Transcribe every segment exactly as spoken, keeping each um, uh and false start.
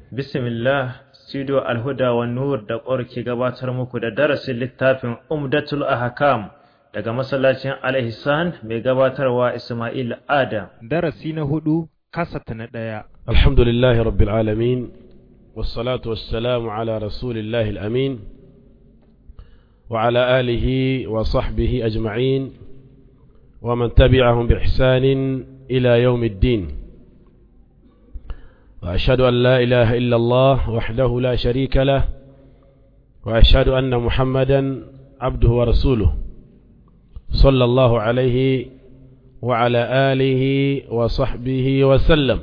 Bismillah, Studio Alhuda wa Nur da ƙwar ke gabatar muku da darasin littafin Umdatul Ahkam daga masallacin Al-Ihsan mai gabatarwa Ismail Adam. Darasi na hudu, kasata na ɗaya. Alhamdulillahi Rabbil Alamin, wassalatu wassalamu ala Rasulillahi al-Amin, wa ala alihi wa sahbihi ajma'in, wa man tabi'ahum bi ihsanin ila yawmiddin. وأشهد أن لا إله إلا الله وحده لا شريك له وأشهد أن محمدا عبده ورسوله صلى الله عليه وعلى آله وصحبه وسلم.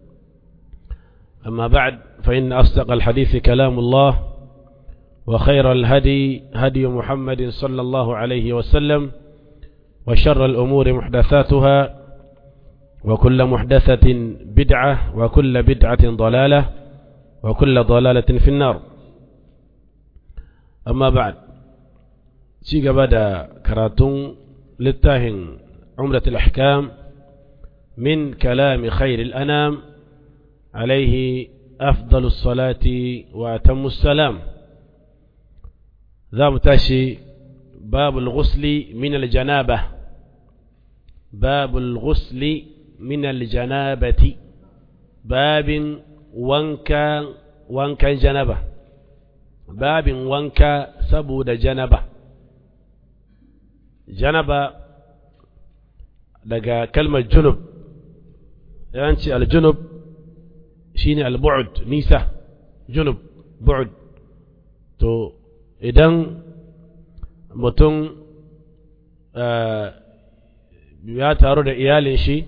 أما بعد، فإن أصدق الحديث كلام الله، وخير الهدي هدي محمد صلى الله عليه وسلم، وشر الأمور محدثاتها، وكل محدثة بدعة، وكل بدعة ضلالة، وكل ضلالة في النار. أما بعد، شيء بدأ كراتون للتاهن عمرة الأحكام من كلام خير الأنام عليه أفضل الصلاة وأتم السلام. ذا متاشي باب الغسل من الجنابة. باب الغسل من الجنابة، باب وانكا وانكا جنبة، باب وانكا سبود جنبة. جنبة لقى كلمة جنب، يعني الجنب شيني البعد، نيسة جنب بعد. تو إذن متن آه ya taru da iyalin shi,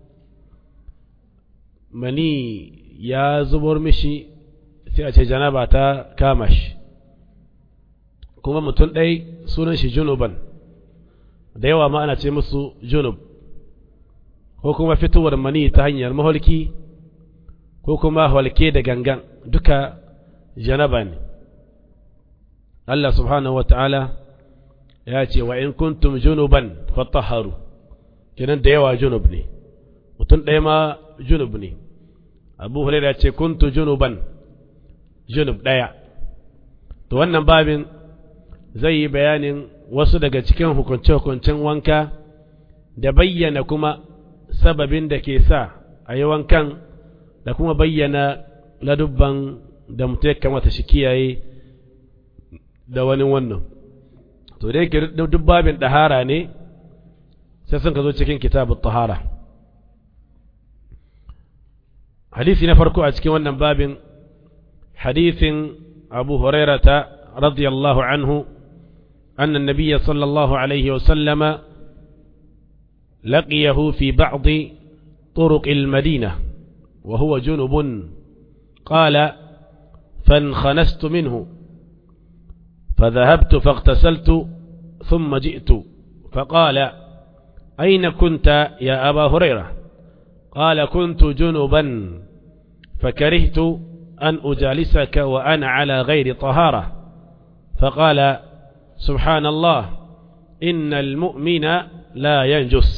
mani ya zubar mishi, sai a ce janaba ta kama shi. Kuma mutum ɗai sunan shi junuban, da yawa ma ana ce musu junub, ko kuma fitowar mani ta hanyar maholki, ko kuma halke da gangan, duka janaba ne. Allah subhanahu wa ta'ala ya ce wa in kuntum junuban fatahharu, kenan da yawa junub ne, mutum ɗaya ma junub ne. Abu Hurairah ce kuntu junuban, junub ɗaya. To wannan babin zai yi bayanin wasu daga cikin hukunce-hukuncen wanka da bayyana kuma sababin da ke sa a yi wankan, da kuma bayyana ladubban da mutum ya kamata shi kiyaye da wani wannan. To dai duk babin ɗahara ne, sai sun ka zo cikin kitabut tahara. Hadisi na farko a cikin wannan babin, hadisin Abu Hurairata radiyallahu anhu أن النبي صلى الله عليه وسلم لقيه في بعض طرق المدينة وهو جنب، قال فانخنست منه فذهبت فاغتسلت ثم جئت فقال أين كنت يا أبا هريرة؟ قال كنت جنبا فكرهت أن أجالسك وأنا على غير طهارة. فقال سبحان الله إن المؤمن لا ينجس.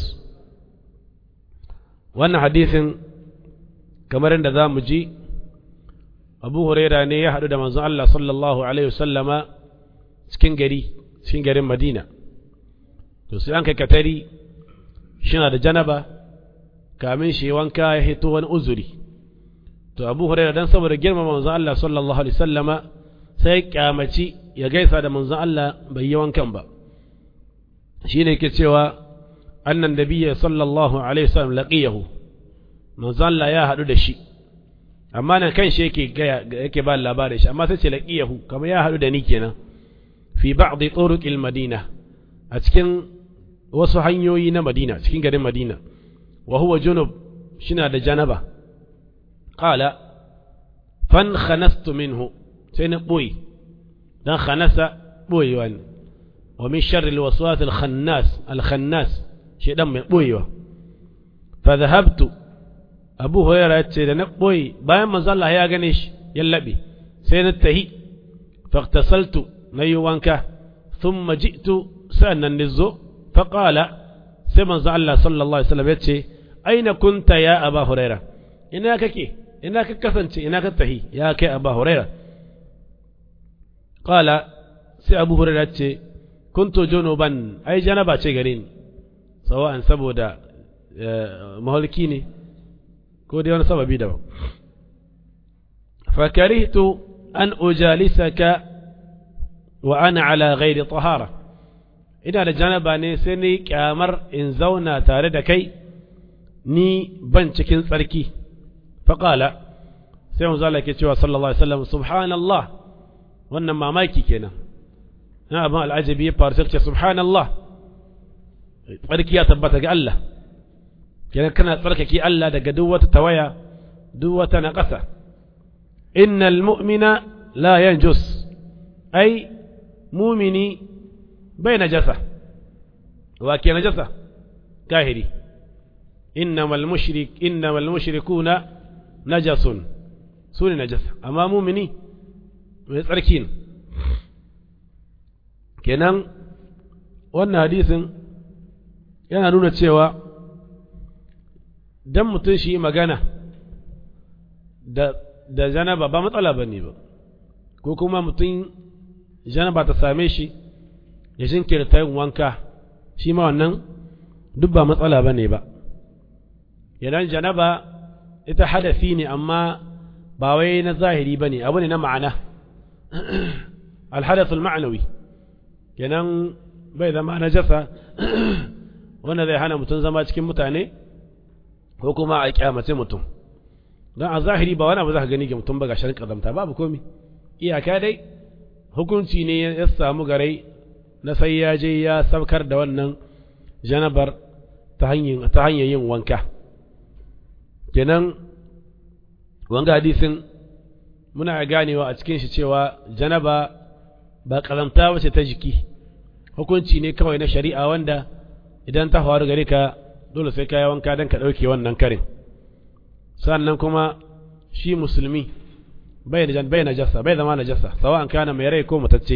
وأن حديث كما رند ذا مجي أبو هريرة ne ya haɗu da manzon Allah sallallahu alaihi wasallama cikin gari cikin garin Madina. To sai an kai katari shina da janaba kamin shi wanka ya hito wani uzuri. To Abu Hurairah dan saboda girmama manzon Allah sallallahu alaihi wasallama sai kyamaci ya gaisa da manzon Allah bai yi wankan ba. Shine yake cewa annan nabiyyi sallallahu alaihi wasallam laqiyahu, manzon Allah ya hadu da shi, amma nan kan shi yake yake ba labarin shi, amma sai ce laqiyahu kamar ya hadu da ni kenan fi ba'd turuqil madina, a cikin wasu hanyoyi na Madina, cikin garin Madina. Wa huwa junub, shina da janaba. Qala fan khanastu minhu, sai na boye, dan khanasa boyewa ne. Wa min sharri alwaswas alkhannas, alkhannas shedan mai boyewa. Fa dhahabtu, Abu Hurairah ya ce da na boye, bayan manzo Allah ya gane shi ya labe, sai na tahi faqtasaltu, nayi wanka, thumma ji'tu, sa'annan nizo. فقال سمع الله صلى الله عليه وسلم يتشي أين كنت يا أبا هريرة؟ إنها كي ina ka kasance ina ka tahi ya kai Abu Huraira qala sai Abu Huraira ce kuntu junuban ai janaba ce gare ni sawa'an saboda mahalki ne ko dai wani sababi daban fa karihtu an ujalisaka wa ana ala ghairi tahara ina da janaba ne sai ni kyamar in zauna tare da kai ni ban cikin tsarki fa qala sai manzo Allah ke cewa sallallahu alaihi wasallam subhanallah wannan mamaki kenan na abin al'ajabi ya faru sai subhanallah tsarki ya tabbata ga Allah kenan kana tsarkake Allah daga duk wata tawaya duk wata naqasa innal mu'mina la yanjus ai mu'mini bai najasa wa ke najasa kahiri innamal mushrik innamal mushrikuna najasun sune najasa amma mu'mini mai tsarki ne kenan wannan hadisin yana nuna cewa dan mutum shi magana da da janaba ba matsala bane ba ko kuma mutum janaba ta same shi ya jinkirta yin wanka shi ma wannan duk ba matsala bane ba idan janaba ita hadasi ne amma ba wai na zahiri bane abu ne na ma'ana al-hadath al-ma'nawi kenan bai zama najasa wanda zai hana mutum zama cikin mutane ko kuma a kyamace mutum don a zahiri ba wani abu za ka gani ga mutum ba ga sharin kazamta babu komi iyaka dai hukunci ne ya samu garai na sai ya je ya saukar da wannan janabar ta hanyar yin wanka kenan wanga hadisin muna ganewa a cikin shi cewa janaba ba kazamta wace ta jiki hukunci ne kawai na shari'a wanda idan ta faru gare ka dole sai ka yi wanka don ka ɗauke wannan karin sannan kuma shi musulmi bai da bai najasa bai zama najasa sawa'an kana mai rai ko mutacce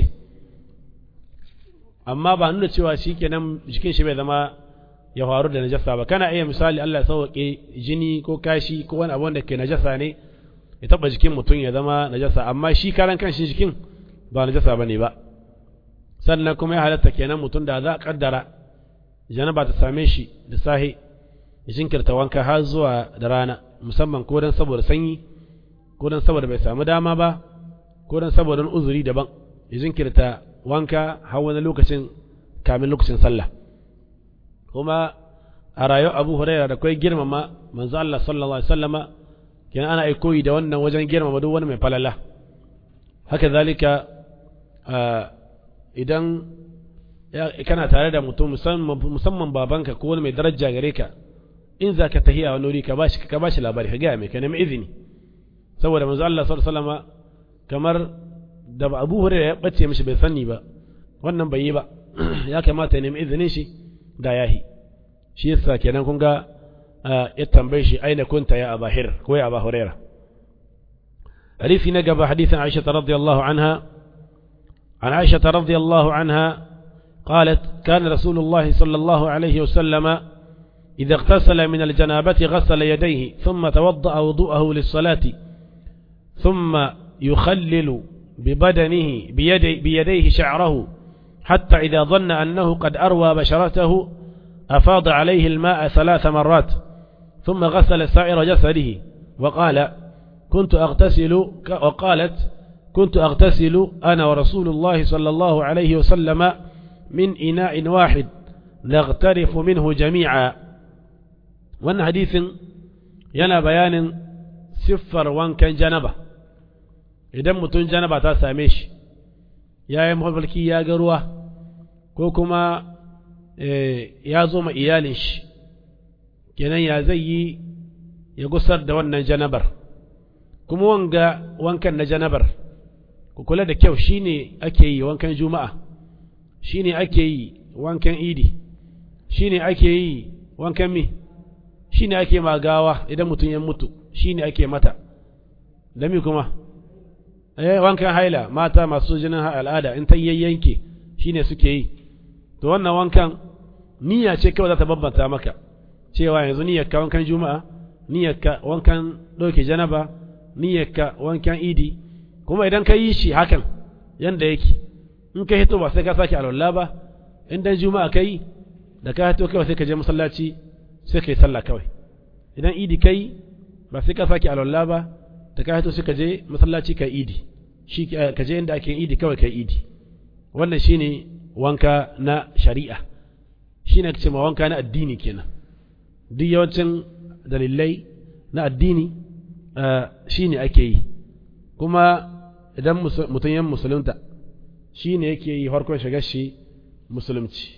amma ba nuna cewa shi kenan jikin shi bai zama ya faru da najasa ba kana iya misali Allah ya sauke jini ko kashi ko wani abu wanda ke najasa ne ya taba jikin mutum ya zama najasa amma shi karan kan shi jikin ba najasa bane ba sannan kuma ya halatta kenan mutum da za a kaddara janaba ta same shi da sahi ya jinkirta wanka har zuwa da rana musamman ko dan saboda sanyi ko dan saboda bai samu dama ba ko dan saboda wani uzuri daban ya jinkirta wanka har wani lokacin kamin lokacin sallah kuma a rayuwar Abu Hurairah da kai girmama manzo Allah sallallahu alaihi wasallama kenan ana koyi da wannan wajen girmama duk wani mai falala haka zalika idan kana tare da mutum musamman babanka ko wani mai daraja gare ka in za ka tahiya wani wuri ka bashi ka bashi labari ka gaya mai ka nemi izini saboda manzo Allah sallallahu alaihi wasallam kamar da Abu Hurairah ya bace mishi bai sani ba wannan bai yi ba ya kamata ya nemi izinin shi da yahi shi yasa kenan kun ga ya tambaye shi aina kunta ya Abu Hir ko ya Abu Hurairah hadisi na gaba hadisin Aisha radhiyallahu anha عن عائشة رضي الله عنها قالت كان رسول الله صلى الله عليه وسلم إذا اغتسل من الجنابة غسل يديه ثم توضأ وضوءه للصلاة ثم يخلل ببدنه بيدي بيديه شعره حتى إذا ظن أنه قد أروى بشرته أفاض عليه الماء ثلاث مرات ثم غسل سائر جسده وقال كنت أغتسل وقالت كنت أغتسل أنا ورسول الله صلى الله عليه وسلم من إناء واحد نغترف منه جميعا وأن حديث ينا بيان صفر وان كان جنبه إذا متون جنبه تساميش يا مهبلكي يا قروة كوكما يا زوم إيالش كنا يا زي يقصر دوانا جنبر كم وانقا وان كان جنبر ku kula da kyau shine ake yi wankan juma'a shine ake yi wankan idi shine ake yi wankan mi shine ake magawa idan mutum ya mutu shine ake mata da mi kuma eh wankan haila mata masu jinin al'ada in ta yayyanke shine suke yi to wannan wankan niyya ce kawai za ta bambanta maka cewa yanzu niyyar ka wankan juma'a niyyarka wankan ɗauke janaba niyyarka wankan idi kuma idan ka yi shi hakan yanda yake in ka hito ba sai ka sake alwala ba in dan juma'a kai da ka hito kawai sai ka je masallaci sai ka yi sallah kawai idan idi kai ba sai ka sake alwala ba da ka hito sai ka je masallaci ka idi shi ka je inda ake idi kawai ka idi wannan shine wanka na shari'a shine ake cewa wanka na addini kenan duk yawancin dalilai na addini shine ake yi kuma idan mutum yan musulunta shine yake yi farkon shigar shi musulunci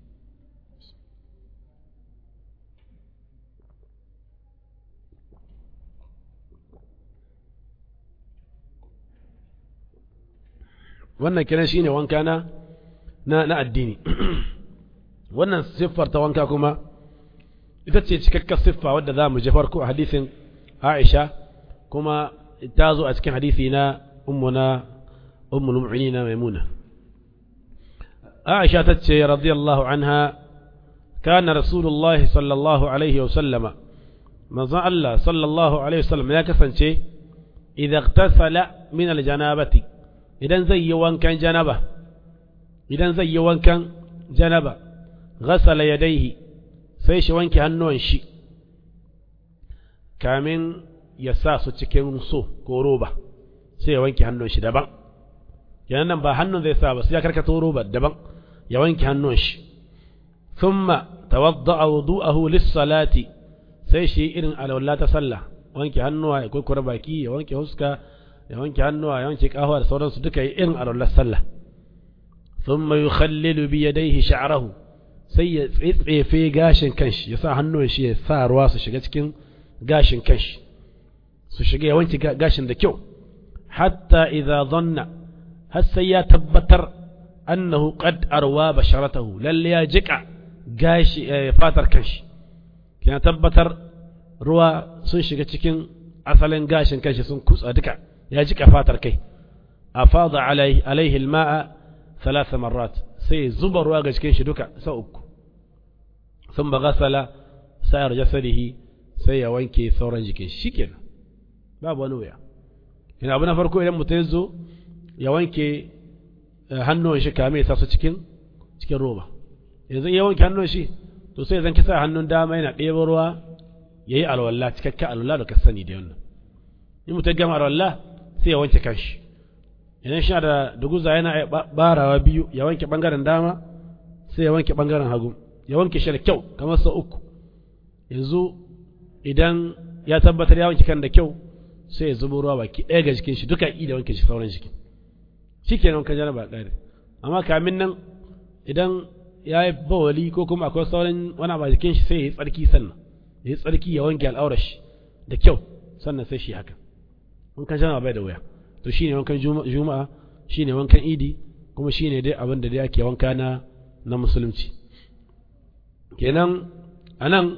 wannan kenan shine wanka na na addini wannan siffar ta wanka kuma ita ce cikakkar siffa wadda za mu je farko a hadisin Aisha kuma ta zo a cikin hadisi na ummuna ummul mu'minina maimuna Aisha ta ce radiyallahu anha kana rasulullah sallallahu alaihi wa sallama manzon Allah sallallahu alaihi wa sallam ya kasance idan ightasala min aljanabati idan zai yi wankan janaba idan zai yi wankan janaba ghasala yadayhi sai shi wanke hannuwan shi kamin ya sa su cikin so ko roba sai ya wanke hannun shi daban yanan nan ba hannun zai sa ba sai ya karkato roba daban ya wanke hannun shi thumma tawadda'a wudu'ahu lis-salati sai shi irin alwala ta sallah wanke hannuwa ya kurkura baki ya wanke huska ya wanke hannuwa ya wanke kafa da sauransu duka yi irin alwala sallah thumma yukhallilu bi yadayhi sha'rahu sai ya tsetsefe gashin kanshi ya sa hannun shi ya sa ruwa su shiga cikin gashin kanshi su shiga ya wanke gashin da kyau hatta idza dhanna har sai ya tabbatar annahu qad arwa basharatahu lalle ya jika gashi fatar kanshi kina tabbatar ruwa sun shiga cikin asalin gashin kanshi sun kutsa duka ya jika fatar kai afada alaihi alaihi alma'a ثلاث مرات sai zuba ruwa ga cikin shi duka sau uku sun ba gasala sayar jasadihi sai ya wanke sauran jikin shi kenan babu wani wuya ina abu na farko idan mutum zo ya wanke hannun shi kame ya sa su cikin cikin roba yanzu ya wanke hannun shi to sai zan kisa hannun dama yana ɗebo ruwa ya yi alwallah cikakken alwallah da ka sani da wannan in mutum gama alwallah sai ya wanke kanshi idan shi da duguza yana barawa biyu ya wanke bangaren dama sai ya wanke bangaren hagu ya wanke shi da kyau kamar sau uku yanzu idan ya tabbatar ya wanke kan da kyau sai ya zubo ruwa baki ɗaya ga jikin shi duka i da wanke shi sauran jikin shi kenan kan jana ba ƙare amma kamin nan idan ya yi bawali ko kuma akwai sauran wani abu a jikin shi sai ya yi tsarki sannan ya yi tsarki ya wanke al'aurar shi da kyau sannan sai shi haka in kan jana bai da wuya to shine wankan juma'a shine wankan idi kuma shine dai abin da dai ake wanka na na musulunci kenan anan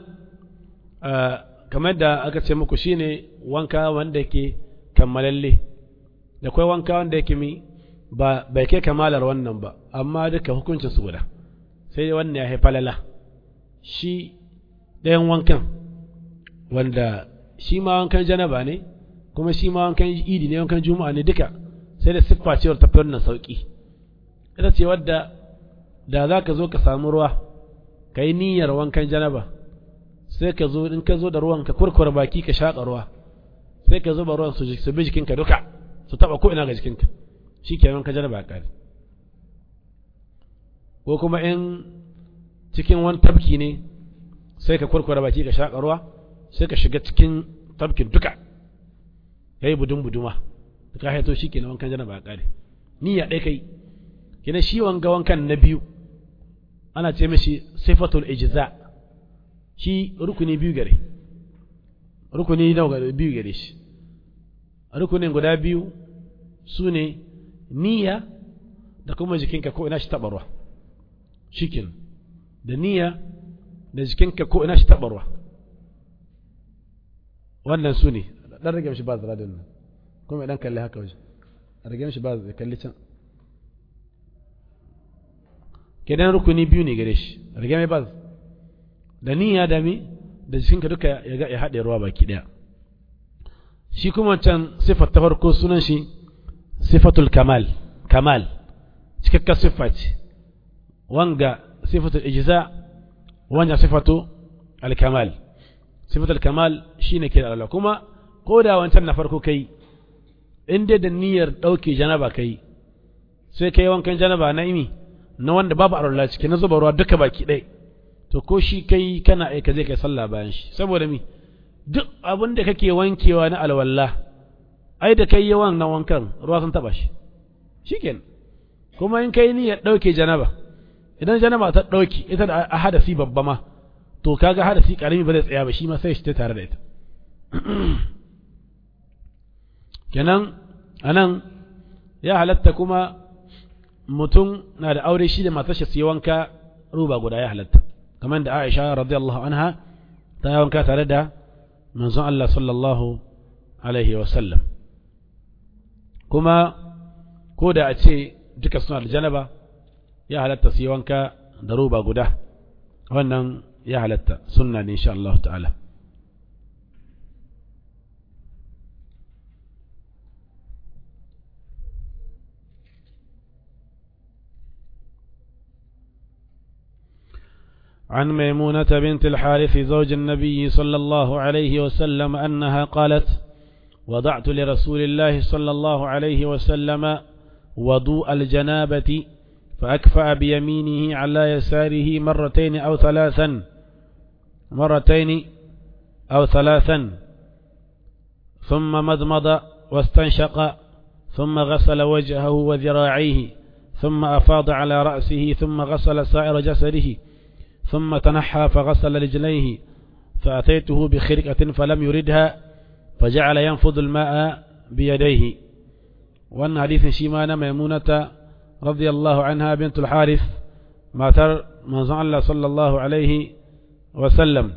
kamar da aka ce muku shine wanka wanda yake kammalalle da kai wanka wanda yake mi ba bai kai kamalar wannan ba amma duka hukuncin su guda sai wannan ya haifa lala shi ɗayan wankan wanda shi ma wankan janaba ne kuma shi ma wankan idi ne wankan juma'a ne duka sai da siffa cewar tafi wannan sauki ita ce wadda da za ka zo ka samu ruwa ka yi niyyar wankan janaba sai ka zo in ka zo da ruwan ka kurkura baki ka shaƙa ruwa sai ka zuba ruwan su bi jikinka duka su taɓa ko ina ga jikinka shi ke wankan janaba ƙari ko kuma in cikin wani tabki ne sai ka kurkura baki ka shaƙa ruwa sai ka shiga cikin tabkin duka ya yi budun buduma da ka haito shi ke na wankan janaba ƙari niyya ɗaya kai kina shi wanga wankan na biyu ana ce mishi sifatul ijza shi rukuni biyu gare rukuni nawa biyu gare shi rukunin guda biyu su ne niyya da kuma jikinka ko ina shi taɓa ruwa shikin da niyya da jikinka ko ina shi taɓa ruwa wannan su ne dan rage mishi ba zara da nan kuma dan kalli haka waje rage mishi ba zai kalli can kenan rukuni biyu ne gare shi rage mai ba da niyya da mi da jikinka duka ya ya haɗe ruwa baki ɗaya shi kuma wancan sifar ta farko sunan shi sifatul kamal kamal cikakken siffa ce wanga sifatul ijza wanga sifatu al-kamal sifatul kamal shine ke da Allah kuma ko da wancan na farko kai in dai da niyyar dauke janaba kai sai kai wankan janaba na imi na wanda babu arwala ciki na zuba ruwa duka baki ɗaya to ko shi kai kana aika zai kai sallah bayan shi saboda mi duk abin da kake wankewa na alwala ai da kai yawan na wankan ruwa sun taba shi shikenan kuma in kai niyyar dauke janaba idan janaba ta dauki ita da hadasi babba ma to kaga hadasi karami ba zai tsaya ba shi ma sai shi ta tare da ita kenan anan ya halatta kuma mutum na da aure shi da matarsa su yi wanka ruba guda ya halatta kamar da Aisha radiyallahu anha ta yi wanka tare da manzon Allah sallallahu alaihi wa sallam kuma ko da a ce duka suna da janaba ya halatta su yi wanka da ruba guda wannan ya halatta sunna ne insha Allah ta'ala عن ميمونة بنت الحارث زوج النبي صلى الله عليه وسلم أنها قالت وضعت لرسول الله صلى الله عليه وسلم وضوء الجنابة فأكفأ بيمينه على يساره مرتين أو ثلاثا مرتين أو ثلاثا ثم مضمض واستنشق ثم غسل وجهه وذراعيه ثم أفاض على رأسه ثم غسل سائر جسده ثم تنحى فغسل رجليه فأتيته بخرقة فلم يردها فجعل ينفض الماء بيديه وأن حديث شيمان ميمونة رضي الله عنها بنت الحارث ما تر من الله صلى الله عليه وسلم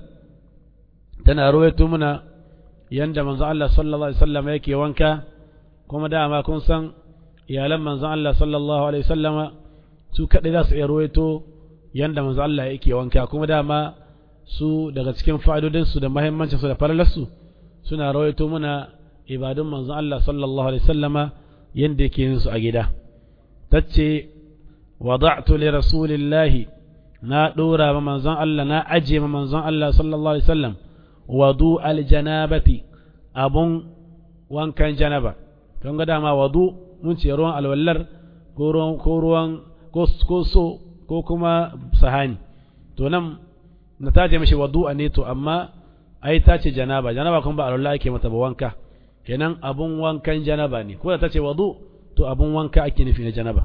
تنا رويت منا يند من الله صلى الله عليه وسلم يكي وانكا كما دعما كنسا يا لما من الله صلى الله عليه وسلم سو كده su رويتو yanda manzo Allah yake wanka kuma dama su daga cikin fa'idodin su da muhimmancin su da falalarsu suna rawaito muna ibadun manzo Allah sallallahu alaihi wasallama yanda yake yin su a gida tace wada'tu li rasulillahi na dora ma manzon Allah na aje ma manzon Allah sallallahu alaihi wasallam wadu aljanabati abun wankan janaba don ga dama wadu mun ce ruwan alwallar ko ruwan ko ruwan ko so ko kuma sahani to nan na tace mishi wadu'a ne to amma ai tace janaba janaba kuma ba alwala ake mata ba wanka kenan abun wankan janaba ne ko da tace wadu to abun wanka ake nufi na janaba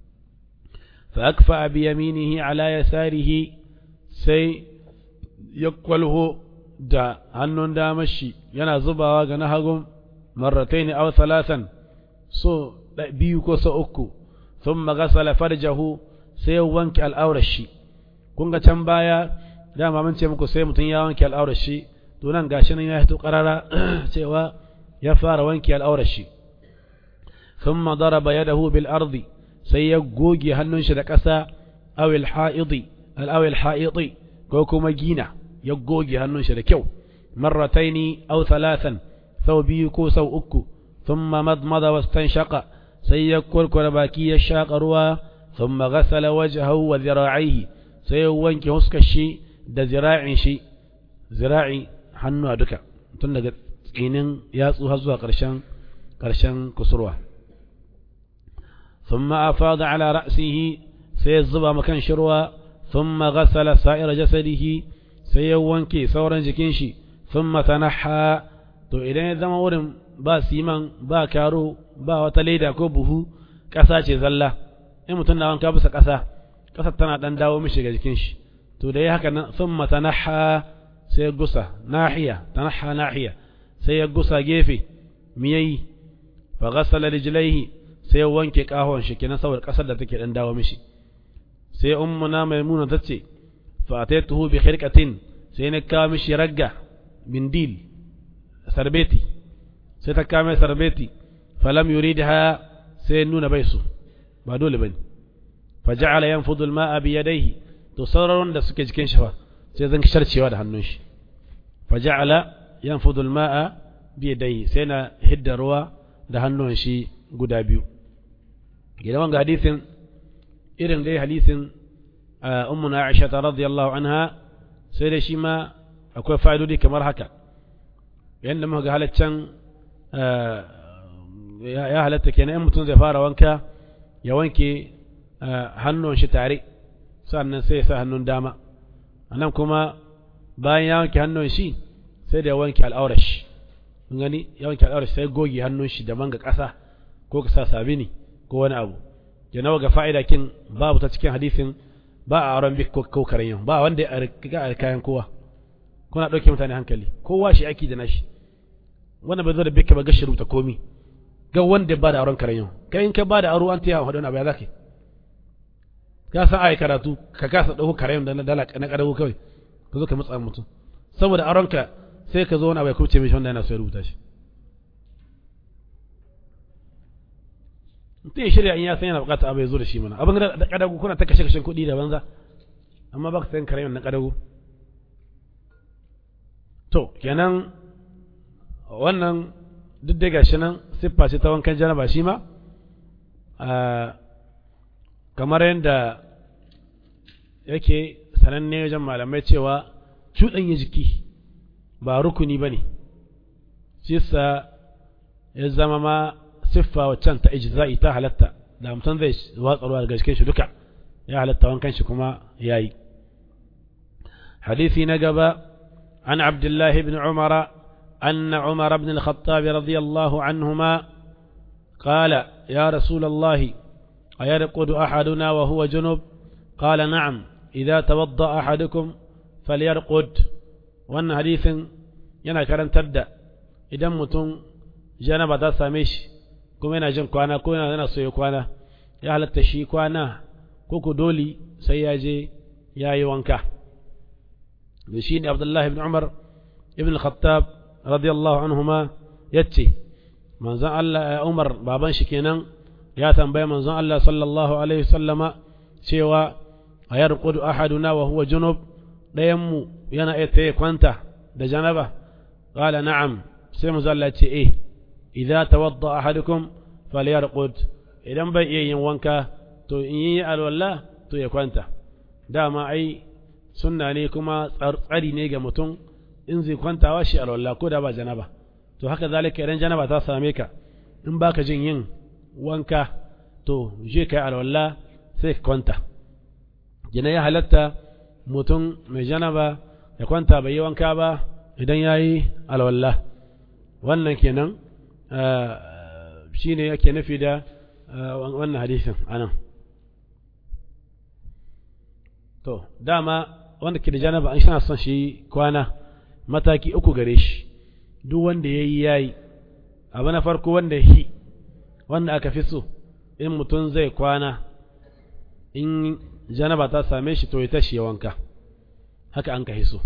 fa akfa bi yaminihi ala yasarihi sai yakwalhu da hannun damashi yana zubawa ga na hagun marrataini aw thalathan so biyu ko so uku thumma ghasala farjahu sai ya wanke al'aurar shi kun ga can baya dama mun ce muku sai mutum ya wanke al'aurar shi to nan gashi nan ya fito qarara cewa ya fara wanke al'aurar shi thumma daraba yadahu bil ardi sai ya goge hannun shi da ƙasa aw al ha'idi al aw al ha'idi ko kuma gina ya goge hannun shi da kyau marrataini aw thalathan sau biyu ko sau uku thumma madmada wastanshaqa sai ya kurkura baki ya shaƙa ruwa ثم غسل وجهه وذراعيه سيوانك هسكشي دا ذراعي شي ذراعي حنو دكا tun daga tsinin yatsu har zuwa ƙarshen ƙarshen kusurwa thumma afada ala ra'sihi sai zuba makan shirwa thumma ghasala sa'ira jasadihi sai ya wanke sauran jikin shi thumma tanaha to idan ya zama wurin ba siman ba karo ba wata leda ko buhu ƙasa ce zalla in mutum na wanka bisa ƙasa ƙasar tana ɗan dawo mishi ga jikin shi to da ya haka nan sun matanaha sai ya gusa nahiya tanaha nahiya sai ya gusa gefe miyayi fa ghassala rijlaihi sai ya wanke kahon shi kenan saboda ƙasar da take ɗan dawo mishi sai ummuna maimuna tace fa ataituhu bi khirqatin sai na kawo mishi ragga bindil sarbeti sai ta kawo mai sarbeti falam yuridha sai nuna bai su ba dole bane faja'ala yanfudu al-ma'a bi yadayhi to sauraron da suke jikin shi fa sai zan sharcewa da hannun shi faja'ala yanfudu al-ma'a bi yadayhi sai na hidda ruwa da hannun shi guda biyu gidan wanga hadisin irin dai hadisin ummuna Aisha radhiyallahu anha sai da shi ma akwai fa'idodi kamar haka yanda muka ga halaccan ya halatta kenan in mutum zai fara wanka ya wanke hannun shi tare sannan sai ya sa hannun dama anan kuma bayan ya wanke hannun shi sai da ya wanke al'aurar shi kun gani ya wanke al'aurar shi sai goge hannun shi da manga ƙasa ko ka sa sabini ko wani abu yana ga fa'ida kin babu ta cikin hadisin ba a auren bik ko karen ba wanda ya riga kayan kowa kuna ɗauke mutane hankali kowa shi aiki da nashi wannan bai zo da bik ba gashi rubuta komi ga wanda ba da auren karen yau kai in ka ba da aro an taya hadon abu ya zaka ka san ai karatu ka kasa dauko karen da na dala na kadago kawai ka zo ka mutsa mutum saboda aurenka sai ka zo wani abu ya kuce mishi wanda yana so ya rubuta shi mutum ya shirya in ya san yana bukata abu ya zo da shi mana abin da kadago kuna ta kashe kashen kuɗi da banza amma ba ka san karen na kadago to kenan wannan duk da gashi nan siffa ce ta wankan janaba shi ma kamar yadda yake sananne wajen malamai cewa cuɗanya jiki ba rukuni ba ne shi sa ya zama ma siffa waccan ta ijza'i ta halatta da mutum zai watsa ruwa daga cikin shi duka ya halatta wankan shi kuma ya yi hadisi na gaba an abdullahi ibn umara أن عمر بن الخطاب رضي الله عنهما قال يا رسول الله أيرقد أحدنا وهو جنب قال نعم إذا توضأ أحدكم فليرقد وأن حديث yana karantar da idan mutum janaba ta same shi kuma yana jin kwana ko yana so ya kwana ya halatta shi kwana ko ku dole sai ya je ya yi wanka da shi ne Abdullah ibn Umar ibn Khattab radiyallahu anhuma yace manzon Allah Umar baban shi kenan ya tambaye manzon Allah sallallahu alaihi wasallama cewa ayarqudu ahaduna wa huwa junub dayan mu yana iya kwanta da janaba qala na'am sai manzon Allah ce eh idza tawadda ahadukum falyarqud idan bai iya yin wanka to in yi alwala to ya kwanta dama ai sunna ne kuma tsari ne ga mutum in zai kwantawa shi alwala ko da ba janaba to haka zalika idan janaba ta same ka in baka jin yin wanka to je kai alwala sai ka kwanta jina ya halatta mutum mai janaba ya kwanta bai yi wanka ba idan yayi alwala wannan kenan shine yake nufi da wannan hadisin anan to dama wanda ke da janaba an shana son shi kwana mataki uku gare shi duk wanda ya yi ya yi abu na farko wanda hi wanda aka fi so in mutum zai kwana in janaba ta same shi to ya tashi ya wanka haka an ka so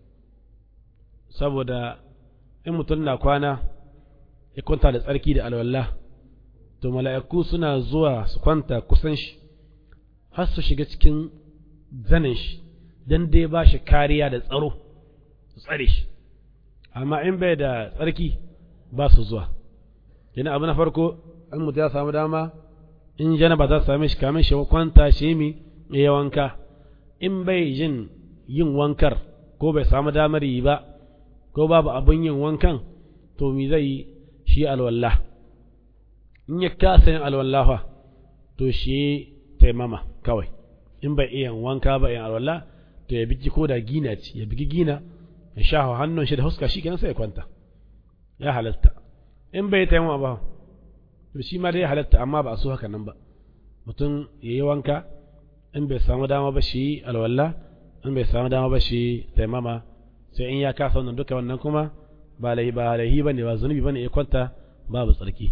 saboda in mutum na kwana ya kwanta da tsarki da alwallah to mala'iku suna zuwa su kwanta kusan shi har su shiga cikin zanen shi don dai ba shi kariya da tsaro su tsare shi amma in bai da tsarki ba su zuwa yana abu na farko an mutu ya samu dama in janaba ta same shi kamin shi kwanta shi mi ya wanka in bai jin yin wankar ko bai samu damar yi ba ko babu abin yin wankan to mi zai shi alwallah in ya kasa yin alwallah to shi taimama kawai in bai iya wanka ba yin alwallah to ya bigi ko da gina ce ya bigi gina ya shafa hannun shi da huska shi kenan sai ya kwanta ya halatta in bai taimama ba to shi ma dai ya halatta amma ba a so haka nan ba mutum ya yi wanka in bai samu dama ba shi alwallah in bai samu dama ba shi taimama sai in ya kasa wannan duka wannan kuma ba laihi ba laihi bane ba zunubi bane ya kwanta babu tsarki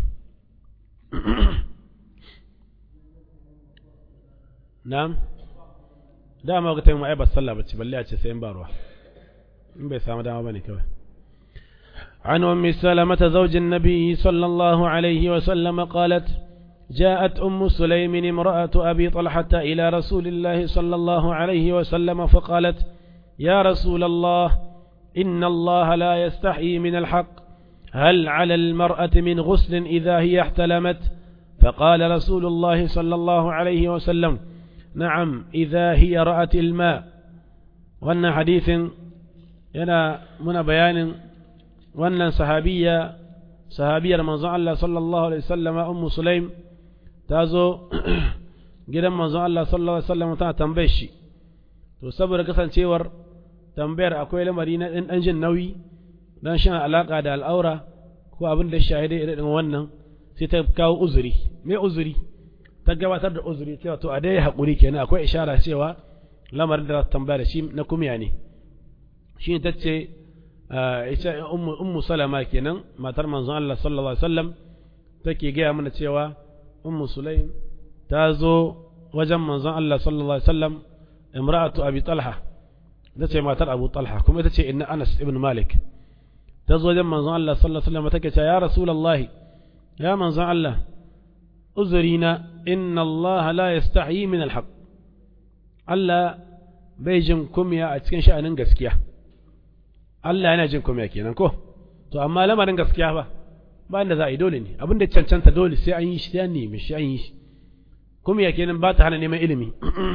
na'am dama ga taimama ai ba sallah bace balle a ce sai in ba ruwa in bai samu dama bane kawai عن أم سلمة زوج النبي صلى الله عليه وسلم قالت جاءت أم سليم امرأة أبي طلحة إلى رسول الله صلى الله عليه وسلم فقالت يا رسول الله إن الله لا يستحيي من الحق هل على المرأة من غسل إذا هي احتلمت فقال رسول الله صلى الله عليه وسلم نعم إذا هي رأت الماء وأن حديث ينا من بيان وأن صحابية صحابية رمضان الله صلى الله عليه وسلم أم سليم تازو gidan manzon Allah sallallahu alaihi wasallam tana tambayar shi to saboda kasancewar tambayar akwai lamari na dan jin nauyi dan shan alaka da al'aura ko abin da shahidai irin wannan sai ta kawo uzuri me uzuri ta gabatar da uzuri cewa to a dai hakuri kenan akwai ishara cewa lamarin da tambaya da shi na kumiya ne shi ta ce ita ummu ummu salama kenan matar manzon Allah sallallahu alaihi wasallam take ga mana cewa ummu sulaim ta zo wajen manzon Allah sallallahu alaihi wasallam imra'atu abi talha da ce matar abu talha kuma ita ce inna anas ibn malik ta zo wajen manzon Allah sallallahu alaihi wasallam take cewa ya rasulullah ya manzon Allah uzurina inna Allah la yastahi min alhaq Allah bai jin kumya a cikin sha'anin gaskiya Allah yana jin kumya kenan ko to amma lamarin gaskiya ba ba inda za a yi dole ne abin da cancanta dole sai an yi shi sai an nemi shi an yi shi kuma ya kenan ba ta hana neman ilimi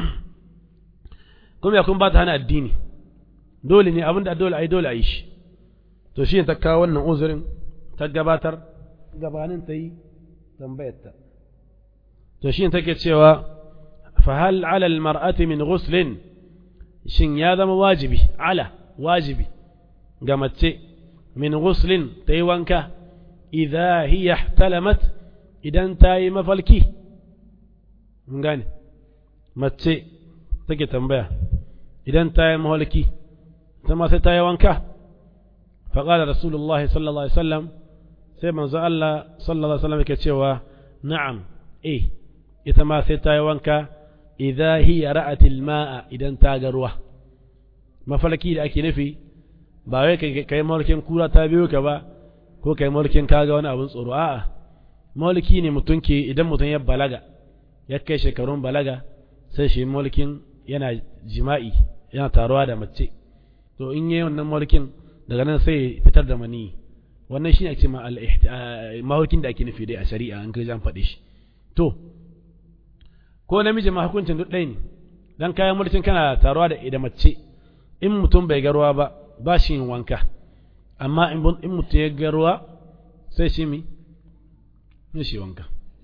kuma ya kuma ba ta hana addini dole ne abinda dole a yi dole a yi shi to shi ta kawo wannan uzurin ta gabatar gabanin ta yi tambayarta to shi take cewa fa hal ala al mar'ati min ghuslin shin ya zama wajibi ala wajibi ga mace min ghuslin ta yi wanka idha hiya ihtalamat idan ta yi mafalki mun gane mace take tambaya idan ta yi mahalki ta ma sai ta yi wanka faƙala rasulullahi sallallahu alaihi wasallam sai manzo Allah sallallahu alaihi wasallam yake cewa na'am eh ita ma sai ta yi wanka idza hiya ra'at al-ma'a idan ta ga ruwa mafalki da ake nufi ba wai kai kai mahalkin kura ta biyo ka ba ko kai mahalkin kaga wani abun tsoro a'a mahalki ne mutun ke idan mutun ya balaga ya kai shekarun balaga sai shi mulkin yana jima'i yana taruwa da mace to in yi wannan mulkin daga nan sai fitar da mani wannan shi ne ake ma mahaukin da ake nufi dai a shari'a an kai jan faɗi shi to ko namiji ma hukuncin duk ɗaya ne dan kayan mulkin kana taruwa da ida mace in mutum bai ga ruwa ba ba shi yin wanka amma in mutum ya ga ruwa sai shi mi ne shi wanka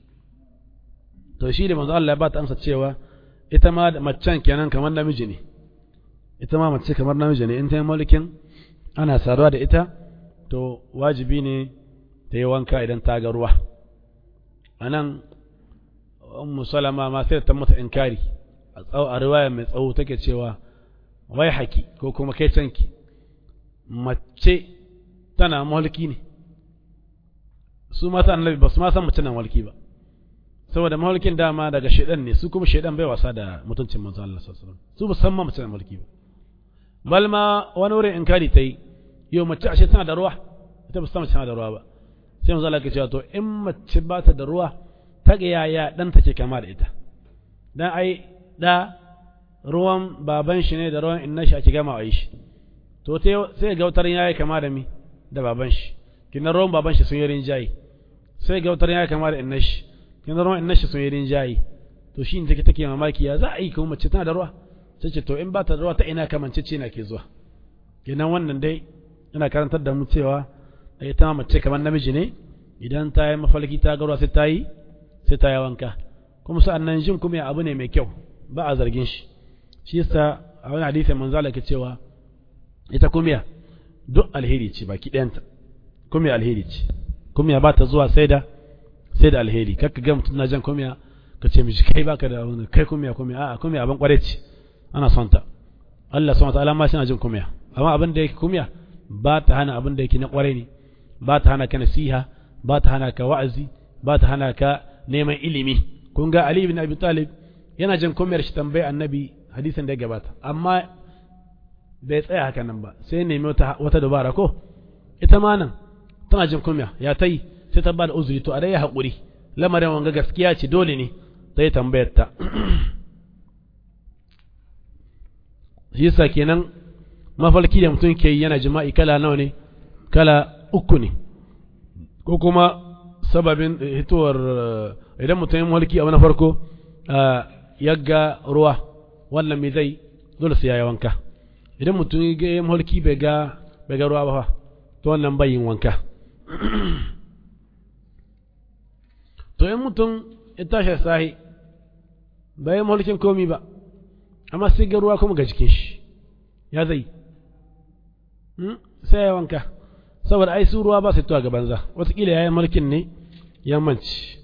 to shi da manzo Allah ya ba ta amsa cewa ita ma macen kenan kamar namiji ne ita ma mace kamar namiji ne in ta yi mulkin ana saduwa da ita to wajibi ne ta yi wanka idan ta ga ruwa anan ummu salama ma sai ta mata inkari a tsawo a riwaya mai tsawo take cewa wai haki ko kuma kai canki mace tana mulki ne su mata annabi ba su ma san mace na mulki ba saboda mulkin dama daga shedan ne su kuma shedan bai wasa da mutuncin manzo Allah sallallahu alaihi wasallam su ba san ma mace na mulki ba bal ma wani wurin inkari tai yo mace ashe tana da ruwa ita ba san mace tana da ruwa ba sai manzo Allah ya ce to in mace ba ta da ruwa ta ga yaya dan take kama da ita dan ai da ruwan baban shi ne da ruwan inna shi ake gama a shi to sai ga wutar yayi kama da mi da baban shi kina ruwan baban shi sun yi rinjayi sai ga wutar yayi kama da inna shi kina ruwan inna shi sun yi rinjayi to shi ne take take mamaki ya za a yi kuma mace tana da ruwa sai ce to in ba ta da ruwa ta ina kamance ce na ke zuwa kenan wannan dai ina karantar da mu cewa ai ta mace kamar namiji ne idan ta yi mafalki ta ga ruwa sai ta yi sai ta yi wanka kuma sa'annan jin kuma abu ne mai kyau ba a zargin shi shi yasa a wani hadisi manzo Allah ke cewa ita kumiya duk alheri ce baki ɗayanta kumiya alheri ce kumiya ba ta zuwa sai da sai da alheri kakka ga mutum na jan kumiya ka ce mishi kai baka da wani kai kumiya kumiya a'a kumiya abin kware ce ana son ta Allah subhanahu wataala ma shi na jin kumiya amma abin da yake kumiya ba ta hana abin da yake na kware ne ba ta hana ka nasiha ba ta hana ka wa'azi ba ta hana ka neman ilimi kun ga Ali ibn Abi Talib yana jin kumiyar shi tambayi annabi hadisin da ya gabata amma bai tsaya haka nan ba sai nemi wata wata dubara ko ita ma nan tana jin kumiya ya ta yi sai ta bada uzuri to a dai ya haƙuri lamarin wanga gaskiya ce dole ne ta yi tambayar ta shi yasa kenan mafalki da mutum ke yi yana jima'i kala nawa ne kala uku ne ko kuma sababin hitowar idan mutum ya mulki a wani farko yagga ruwa wannan me zai dole sai ya wanka idan mutum ya mulki bai ga bai ga ruwa ba to wannan bai yin wanka to in mutum ya tashi sahi bai mulkin komi ba amma sai ga ruwa kuma ga jikin shi ya zai sai ya wanka saboda ai su ruwa ba su tuwa ga banza wataƙila ya yi mulkin ne ya manci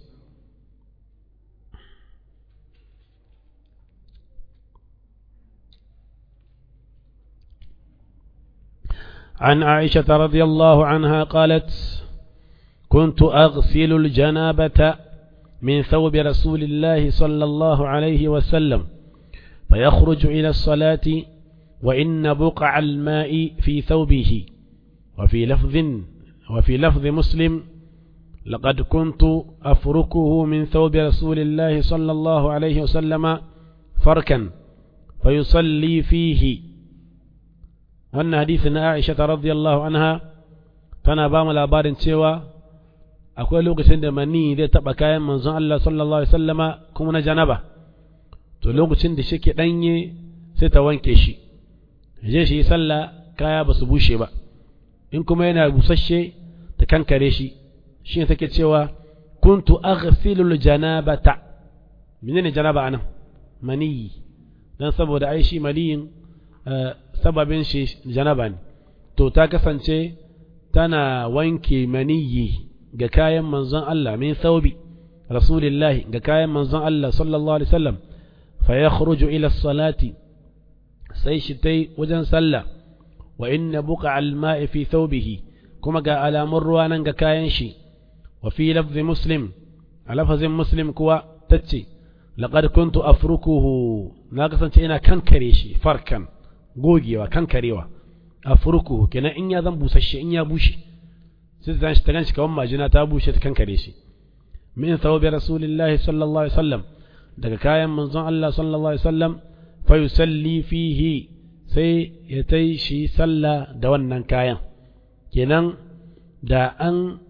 عن عائشة رضي الله عنها قالت كنت أغسل الجنابة من ثوب رسول الله صلى الله عليه وسلم فيخرج إلى الصلاة وإن بقع الماء في ثوبه وفي لفظ وفي لفظ مسلم لقد كنت أفركه من ثوب رسول الله صلى الله عليه وسلم فركا فيصلي فيه وأن حديثنا عائشة رضي الله عنها تنبام الأبار سوى أقول لك سند مني ذي تبكى من زن الله صلى الله عليه وسلم كمنا جنبه تلوك سند شك دني ستوانكشي جيشي يسلى كايا بسبوشي با in kuma yana busasshe ta kankare shi shi ne take cewa kuntu aghsilul janabata menene janaba anan maniyi dan saboda ai shi maniyin sababin shi janaba ne to ta kasance tana wanke maniyi ga kayan manzon Allah min thawbi rasulillahi ga kayan manzon Allah sallallahu alaihi wasallam fa yakhruju ila as-salati sai shi tai wajen sallah وإن بقع الماء في ثوبه كما قال على مروانا كاينشي وفي لفظ مسلم لفظ مسلم كوا تتشي لقد كنت أفركه ناقصا تينا كنكريشي فركا غوغي وكنكريوا أفركه كنا إن يذن بوسشي إن يبوشي سيزان شتغنش كوما جنا تابوشي كنكريشي من ثوب رسول الله صلى الله عليه وسلم daga kayan manzon Allah sallallahu alaihi wasallam fa yusalli fihi sai ya tai shi sallah da wannan kayan kenan da an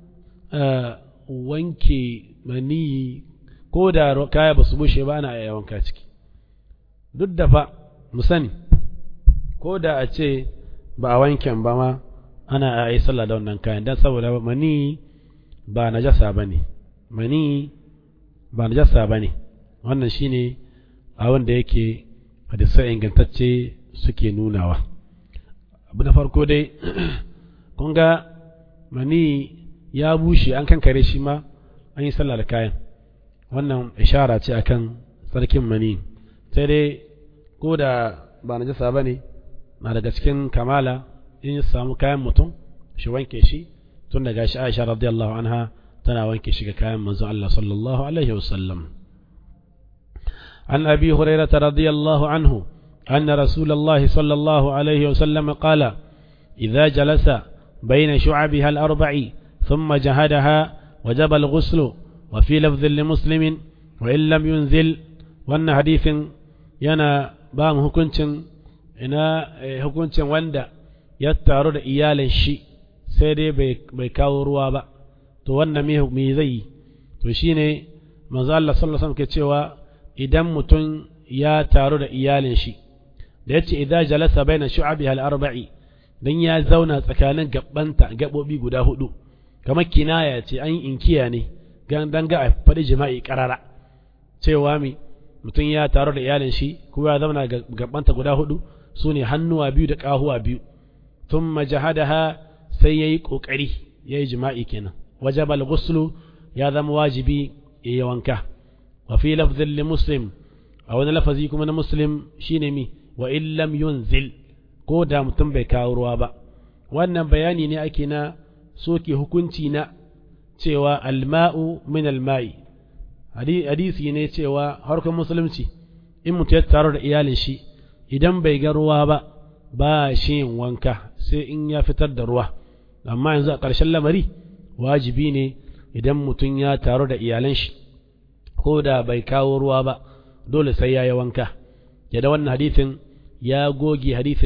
wanke maniyi ko da kaya ba su bushe ba ana iya wanka ciki duk da fa mu sani ko da a ce ba a wanken ba ma ana iya sallah da wannan kayan don saboda maniyi ba najasa ba ne maniyi ba najasa ba ne wannan shine abin da yake hadisai ingantacce suke nunawa abu na farko dai kun ga mani ya bushe an kankare shi ma an yi sallah da kayan wannan ishara ce akan sarkin mani sai dai ko da ba najasa ba ne na daga cikin kamala in ya samu kayan mutum shi wanke shi tun daga shi Aisha radiyallahu anha tana wanke shi ga kayan manzon Allah sallallahu alaihi wasallam an abi hurairah radiyallahu anhu أن رسول الله صلى الله عليه وسلم قال إذا جلس بين شعبها الأربع ثم جهدها وجب الغسل وفي لفظ لمسلم وإن لم ينزل وأن حديث ينا بام هكونشن إنا هكونشن واندا يتعرض إيال الشيء سيدي بيكاو روابا تو وانا ميزي تو شيني مازال الله صلى الله عليه وسلم كتشوا إدم متن يا تعرض إيال الشيء da yace idza jalasa baina shu'abiha al-arba'i dan ya zauna tsakanin gabbanta gabobi guda hudu kamar kinaya ce an inkiya ne dan ga a fadi jima'i karara cewa mi mutun ya taro da iyalin shi ko ya zauna gabbanta guda hudu sune hannuwa biyu da kahuwa biyu thumma jahadaha sai yayi kokari yayi jima'i kenan wajaba al-ghuslu ya zama wajibi yayi wanka wa fi lafdhin li muslim a wani lafazi kuma na muslim shine mi wa in lam yunzil ko da mutum bai kawo ruwa ba wannan bayani ne ake na soke hukunci na cewa alma'u min alma'i hadisi ne cewa harkar musulunci in mutum ya taro da iyalin shi idan bai ga ruwa ba ba shi yin wanka sai in ya fitar da ruwa amma yanzu a ƙarshen lamari wajibi ne idan mutum ya taro da iyalan shi ko da bai kawo ruwa ba dole sai ya yi wanka ya da wannan hadisin ya goge hadisin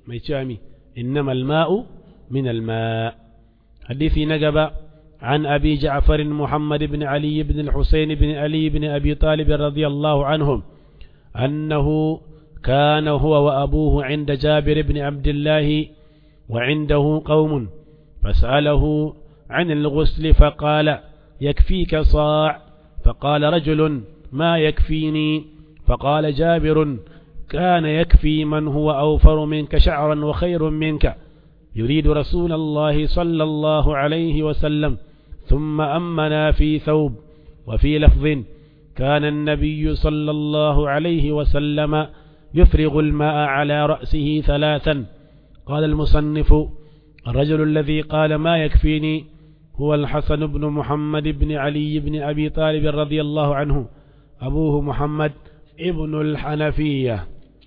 mai cewa mi innamal ma'u min al-ma' hadisi na gaba عن أبي جعفر محمد بن علي بن الحسين بن علي بن أبي طالب رضي الله عنهم أنه كان هو وأبوه عند جابر بن عبد الله وعنده قوم فسأله عن الغسل فقال يكفيك صاع فقال رجل ما يكفيني فقال جابر كان يكفي من هو أوفر منك شعرا وخير منك يريد رسول الله صلى الله عليه وسلم ثم أمنا في ثوب وفي لفظ كان النبي صلى الله عليه وسلم يفرغ الماء على رأسه ثلاثا قال المصنف الرجل الذي قال ما يكفيني هو الحسن بن محمد بن علي بن أبي طالب رضي الله عنه أبوه محمد ابن الحنفية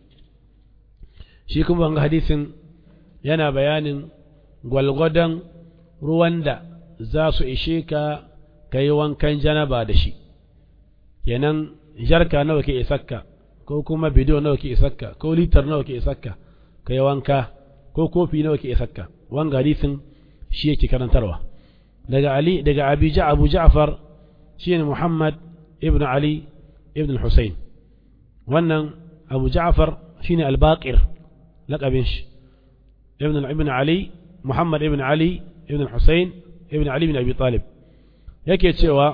شيكم بان حديث ينا بيان gwalgwadon ruwan da za su ishe ka ka yi wankan janaba da shi kenan jarka nawa ke isakka ko kuma bidiyo nawa ke isakka ko litar nawa ke isakka ka yi wanka ko kofi nawa ke isakka wanga hadisin shi yake karantarwa daga ali daga abi ja abu ja'far shine muhammad ibn ali ibn husayn wannan abu ja'far shine al-baqir laqabin shi ibn ibn ali muhammad ibn ali ibn husayn ibn ali ibn abi talib yake cewa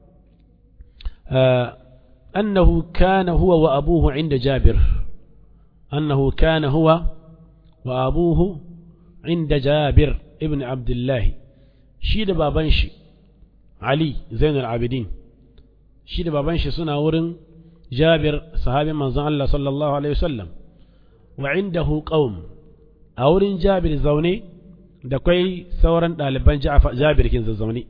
annahu kana huwa wa abuhu inda jabir annahu kana huwa wa abuhu inda jabir ibn abdullah shi da baban shi ali zainul abidin shi da baban shi suna wurin jabir sahabin manzon Allah sallallahu alaihi wasallam wa indahu qaum a wurin jabir zaune da kai sauran ɗaliban jabir kin zazzauni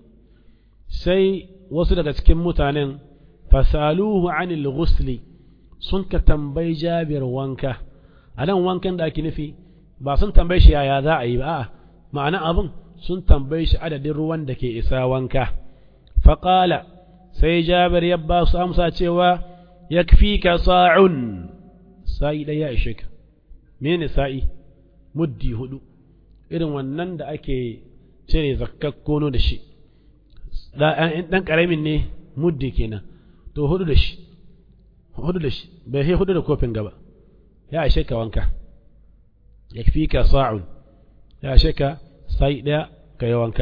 sai wasu daga cikin mutanen fasaluhu anil ghusli sun ka tambayi jabir wanka a nan wankan da ake nufi ba sun tambaye shi yaya za a yi ba a'a ma'ana abin sun tambaye shi adadin ruwan da ke isa wanka faƙala sai jabir ya ba su amsa cewa yakfika sa'un sa'i ɗaya ya ishe ka mene sa'i muddi hudu irin wannan da ake cire zakkar kono da shi ɗan ƙaramin ne muddi kenan to hudu da shi hudu da shi bai sai hudu da kofin gaba ya ishe ka wanka ya fi ka sa'un ya ishe ka sai ɗaya ka yi wanka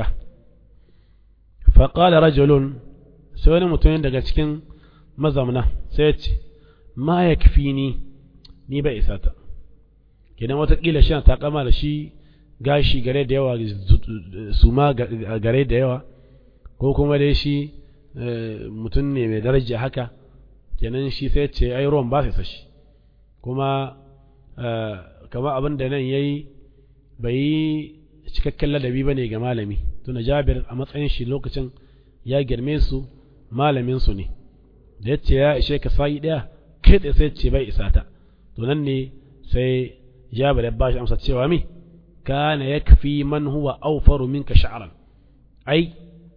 faƙala rajulun sai wani mutum daga cikin mazamna sai ya ce ma ya fi ni ni bai isa ta kenan watakila shi ta kama da shi gashi gare da yawa suma gare da yawa ko kuma dai shi mutum ne mai daraja haka kenan shi sai ce ai ruwan ba sai shi kuma kama abin da nan yayi bai yi cikakken ladabi bane ga malami tuna Jabir a matsayin shi lokacin ya girme su malamin su ne da yace ya ishe ka sai daya kai tsaye sai ce bai isa ta to nan ne sai Jabir ya bashi amsa cewa mi kana yakfi man huwa awfaru minka sha'ran ai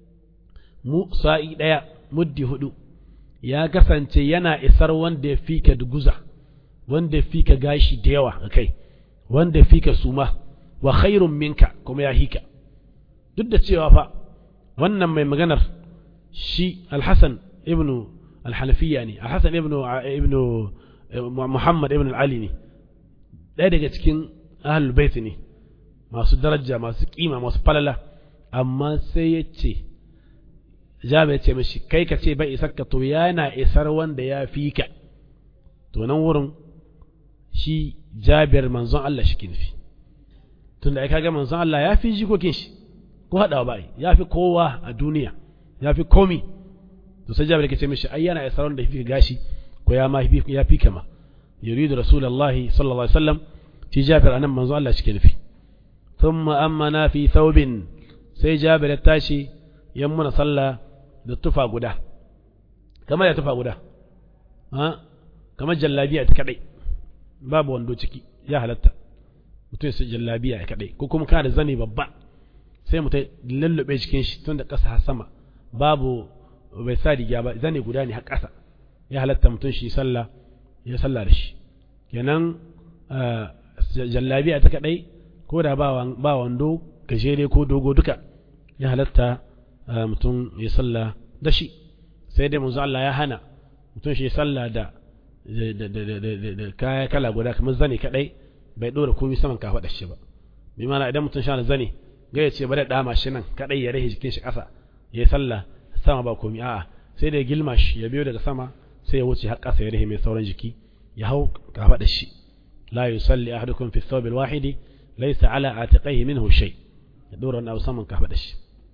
mu sa'i daya muddi hudu ya kasance yana isar wanda ya fika duguza wanda ya fika gashi da yawa kai wanda ya fika suma wa khairun minka kuma ya hika duk da cewa fa wannan mai maganar shi al-Hasan ibn al-Hanafiya ne al-Hasan ibn ibn Muhammad ibn Ali ne ɗaya daga cikin ahlul bait ne masu daraja masu kima masu falala amma sai ya ce Jabir ya ce mishi kai ka ce bai isar ka to yana isar wanda ya fi ka to nan wurin shi Jabir manzon Allah shi kinfi tunda ai kaga manzon Allah ya fi jikokin shi ko hadawa bai ya fi kowa a duniya ya fi komi to sai Jabir ya ce mishi ai yana isar wanda ya fi gashi ko ya ma ya fi kama yuridu rasulullahi sallallahu alaihi wasallam shi Jabir anan manzon Allah shi kinfi thumma amana fi thawbin sai Jabir ya tashi yammuna sallah da tufa guda kamar ya tufa guda ha kamar jallabiya ta kadai babu wando ciki ya halatta mutum sai jallabiya ya kadai ko kuma kana da zani babba sai mutum lullube cikin shi tun da ƙasa har sama babu bai sa riga ba zani guda ne har ƙasa ya halatta mutum shi sallah ya sallah da shi kenan jallabiya ta kadai ko da ba ba wando gajere ko dogo duka ya halatta mutum ya salla da shi sai dai manzo Allah ya hana mutum shi salla da da kaya kala guda kamar zane kadai bai dora komai saman kafaɗa shi ba bi mana idan mutum sha zane ga ya ce bari dama shi nan kadai ya rahe jikin shi ƙasa ya salla sama ba komai a'a sai da ya gilma shi ya biyo daga sama sai ya wuce har ƙasa ya rahe mai sauran jiki ya hau kafaɗa shi la yusalli ahadukum fi thawb al-wahid laysa ala atiqihi minhu shay ya dora wannan saman kafaɗa shi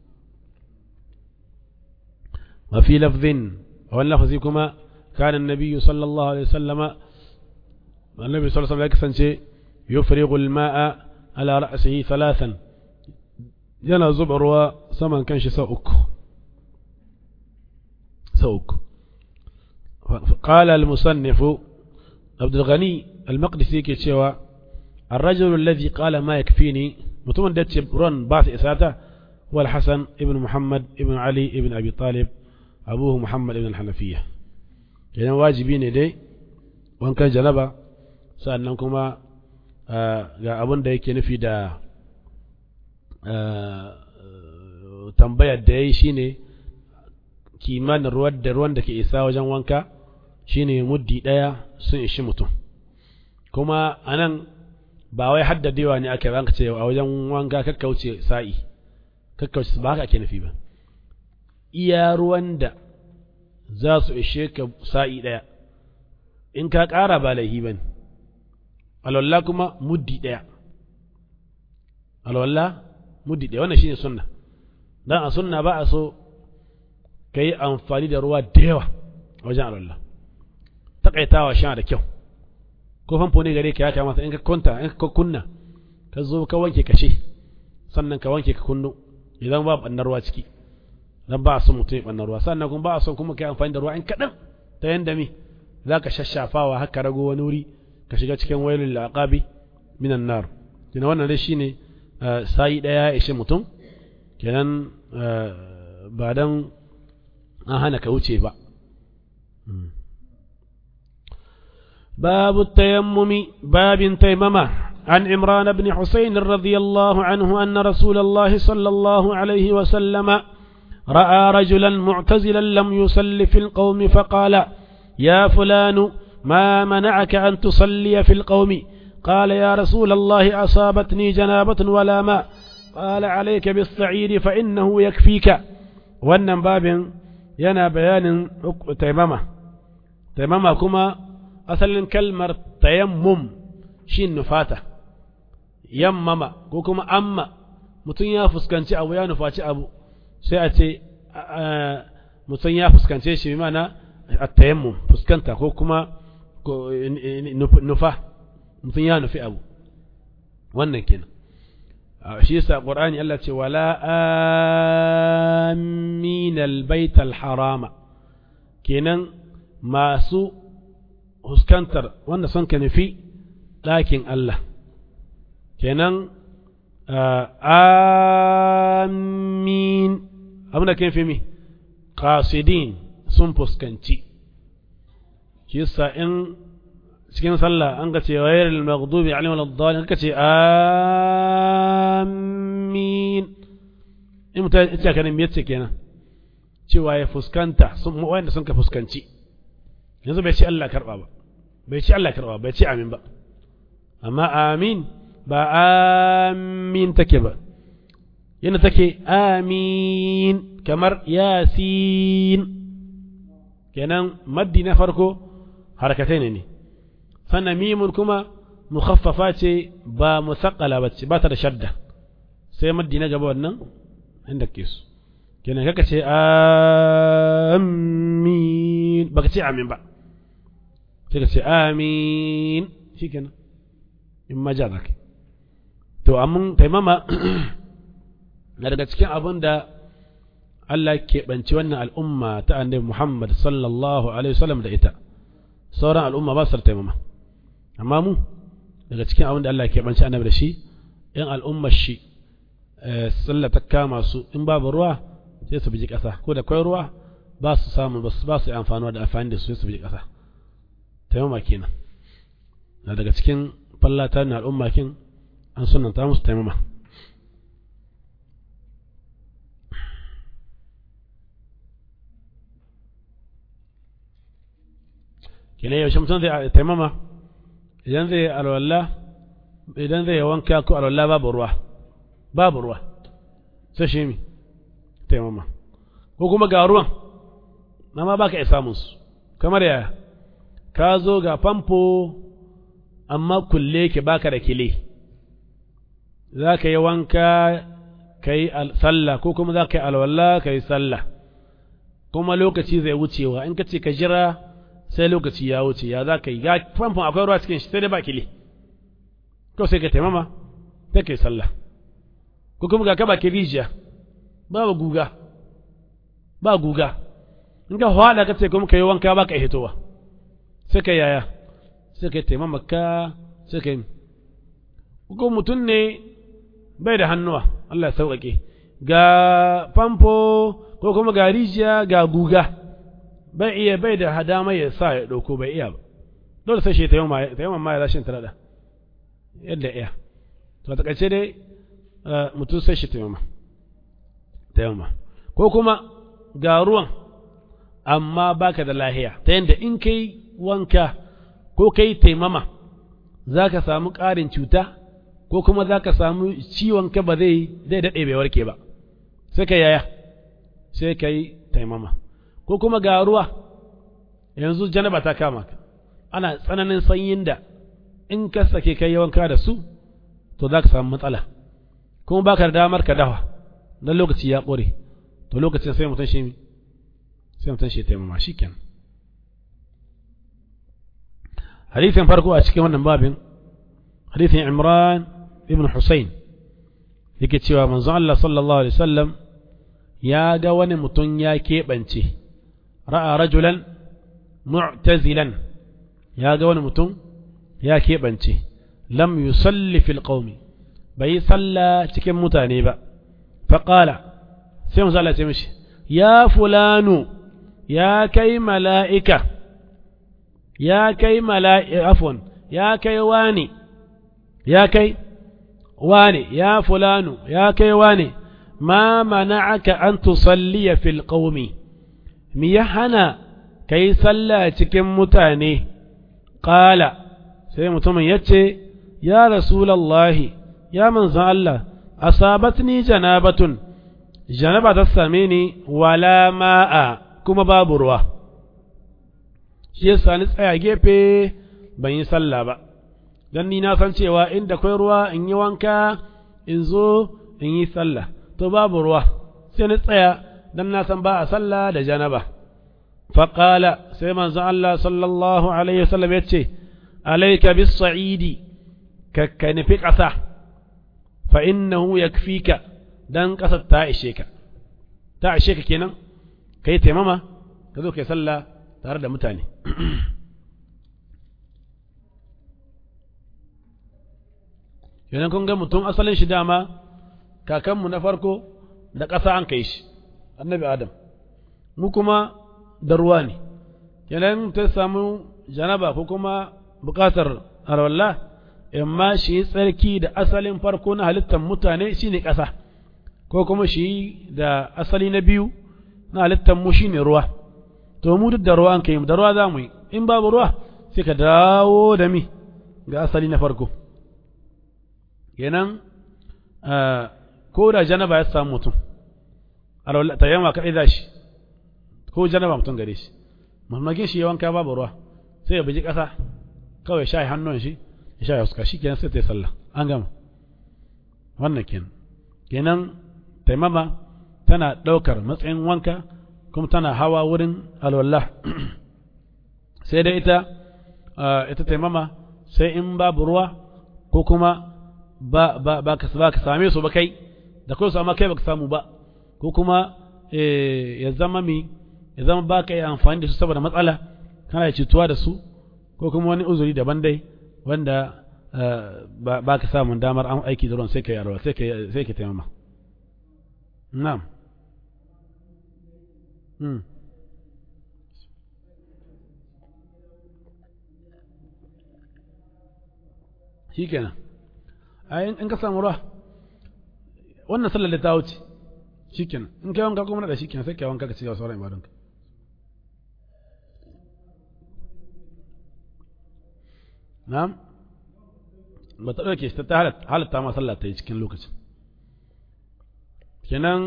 wa fi lafdhin wa lafzi kuma kana an-nabiy sallallahu alaihi wasallam annabi sallallahu alaihi wasallam ya kasance yufrigu al-ma'a ala ra'sihi thalathan yana zuba ruwa saman kanshi sau uku sau uku قال المصنف عبد الغني المقدسي ke cewa الرجل الذي قال ما يكفيني mutumin da ce ruwan ba su isata هو الحسن ابن محمد ابن علي ابن أبي طالب أبوه محمد ابن الحنفية يعني واجبين دي وان كان جنبا sannan kuma ga abin da yake nufi da tambayar da ya yi shine kimanin ruwan da ruwan da ke isa wajen wanka shine muddi ɗaya sun ishi mutum kuma anan ba wai haddadewa ne aka ranka ce a wajen wanka kakkauce sa'i kakkauce ba haka ake nufi ba iya ruwan da za su ishe ka sa'i ɗaya in ka ƙara ba laihi ba ne alwallah kuma muddi ɗaya alwallah muddi ɗaya wannan shine sunna dan a sunna ba a so ka yi amfani da ruwa da yawa wajen alwallah takaitawa shan da kyau ko famfo ne gare ka ya kamata in ka kunta in ka kunna ka zo ka wanke kashe sannan ka wanke ka kunno idan ba bannar ruwa ciki dan ba a son mutum ya bannar ruwa sannan kuma ba a son kuma ka yi amfani da ruwa in kaɗan ta yanda me za ka shashafawa haka rago wani wuri ka shiga cikin wailul laqabi minan nar kina wannan dai shine sai daya ya ishe mutum kenan ba dan an hana ka wuce ba باب التيمم باب تيممة عن عمران بن حسين رضي الله عنه أن رسول الله صلى الله عليه وسلم رأى رجلا معتزلا لم يصل في القوم فقال يا فلان ما منعك أن تصلي في القوم قال يا رسول الله أصابتني جنابة ولا ماء قال عليك بالصعيد فإنه يكفيك wannan babin yana bayanin taimama taimama kuma asalin kalmar tayammum shi nufata yammama ko kuma amma mutum ya fuskanci abu ya nufaci abu sai a ce mutum ya fuskance shi bi mana at-tayammum fuskanta ko kuma nufa mutum ya nufi abu wannan kenan shi yasa qur'ani Allah ce wala amin albayt alharama kenan masu huskantar wanda son ka nufi ɗakin Allah kenan amin abin da kan fi mi qasidin sun fuskanci shi yasa in cikin sallah an ga ce ghayril maghdubi alaihim waladdallin ka ce amin in mutum ita kanin me yace kenan cewa ya fuskanta sun wanda sun ka fuskanci yanzu bai ce Allah karba ba bai ce Allah karba bai ce amin ba amma amin ba amin take ba yana take amin kamar yasin kenan maddi na farko harakatai ne ne sannan mimun kuma mukhaffafa ce ba musaqqala bace ba ta da shadda sai maddi na gaba wannan inda ke su kenan kaka ce amin baka ce amin ba sai ka ce amin shikenan in ma ja zaka to amma taimama na daga cikin abin da Allah ke banci wannan al'umma ta annabi Muhammad sallallahu alaihi wasallam da ita sauran al'umma ba su taimama amma mu daga cikin abin da Allah ke banci annabi da shi in al'ummar shi sallah ta kama su in babu ruwa sai su biji ƙasa ko da kwai ruwa ba su samu ba su amfanuwa da amfani da su sai su biji ƙasa taimama kenan na daga cikin fallata na al'umma kin an sunanta musu taimama kina yaushe mutum zai taimama idan zai alwala idan zai wanka ko alwala babu ruwa babu ruwa sai shi mi taimama ko kuma ga ruwan amma baka isa musu kamar yaya ka zo ga famfo amma kulle ke baka da kile za ka yi wanka ka yi sallah ko kuma za ka yi alwala ka yi sallah kuma lokaci zai wucewa in ka ce ka jira sai lokaci ya wuce ya za ka yi ga famfon akwai ruwa cikin shi sai dai ba kile ko sai ka taimama sai ka yi sallah ko kuma ga ka baki rijiya babu guga ba guga in ka hwada ka ce kuma ka yi wanka ba ka hitowa sai ka yaya sai ka taimama ka sai ka yi ko mutum ne bai da hannuwa Allah ya sauƙaƙe ga famfo ko kuma ga rijiya ga guga bai iya bai da hadama ya sa ya ɗauko bai iya ba dole sai shi taimama ma ya rashin tarada yadda iya to a takaice dai mutum sai shi taimama taimama ko kuma ga ruwan amma baka da lahiya ta yadda in kai wanka ko kai taimama za ka samu ƙarin cuta ko kuma za ka samu ciwon ka ba zai zai daɗe bai warke ba sai ka yaya sai ka yi taimama ko kuma ga ruwa yanzu janaba ta kama ka ana tsananin sanyin da in ka sake kai wanka da su to za ka samu matsala kuma baka da damar ka dawa dan lokaci ya ƙure to lokacin sai mutum shi sai mutum shi taimama shikenan hadisin farko a cikin wannan babin hadisin Imran ibn Husayn yake cewa manzon Allah sallallahu alaihi wasallam ya ga wani mutum ya keɓance ra'a rajulan mu'tazilan ya ga wani mutum ya keɓance lam yusalli fil qaumi bai salla cikin mutane ba faqala sai manzon Allah ya ce mishi ya fulanu ya kai mala'ika ya kai mala'ika afwan ya kai wani ya kai wani ya fulanu ya kai wani ma mana'aka an tusalliya fil qaumi mi ya hana kai sallah cikin mutane qala sai mutumin yace ya rasulullahi ya manzon Allah asabatni janabatun janaba ta same ni wala ma'a kuma babu ruwa shi yasa ni tsaya gefe ban yi sallah ba dan ni na san cewa inda kai ruwa in yi wanka in zo in yi sallah to babu ruwa sai ni tsaya dan na san ba a sallah da janaba faqala sai manzo Allah sallallahu alaihi wasallam yace alayka bis sa'idi ka kanifi kasa fa innahu yakfika dan kasar ta ishe ka ta ishe ka kenan kai taimama ka zo kai sallah tare da mutane idan kun ga mutum asalin shi dama kakanmu na farko da ƙasa an kai shi annabi adam mu kuma da ruwa ne idan ta samu janaba ko kuma buƙatar arwallah amma shi tsarki da asalin farko na halittar mutane shine ƙasa ko kuma shi da asali na biyu na halittar mu shine ruwa to mu duk da ruwa an kai da ruwa za mu yi in babu ruwa sai ka dawo da mi ga asali na farko kenan ko da janaba ya samu mutum ta yamma kaɗai za shi ko janaba mutum gare shi mamakin shi yawanka babu ruwa sai ya buji ƙasa kawai sha hannun shi ya sha ya suka shi kenan sai ta yi sallah an gama wannan kenan kenan taimama tana ɗaukar matsayin wanka kuma tana hawa wurin alwallah sai dai ita ita taimama sai in babu ruwa ko kuma ba ba ba ka ba ka same su ba kai da kai su amma kai baka samu ba ko kuma ya zama mi ya zama ba ka yi amfani da su saboda matsala kana cutuwa da su ko kuma wani uzuri daban dai wanda ba ka samun damar an aiki da ruwan sai ka yi alwa sai ka sai ka taimama na'am hmm shikenan ai in ka samu ruwa wannan sallar da ta wuce shikenan in kai wanka kuma da shikenan sai kai wanka ka ci gaba sauran ibadunka na'am ba ta dauke shi ta halatta ma sallah ta yi cikin lokacin kenan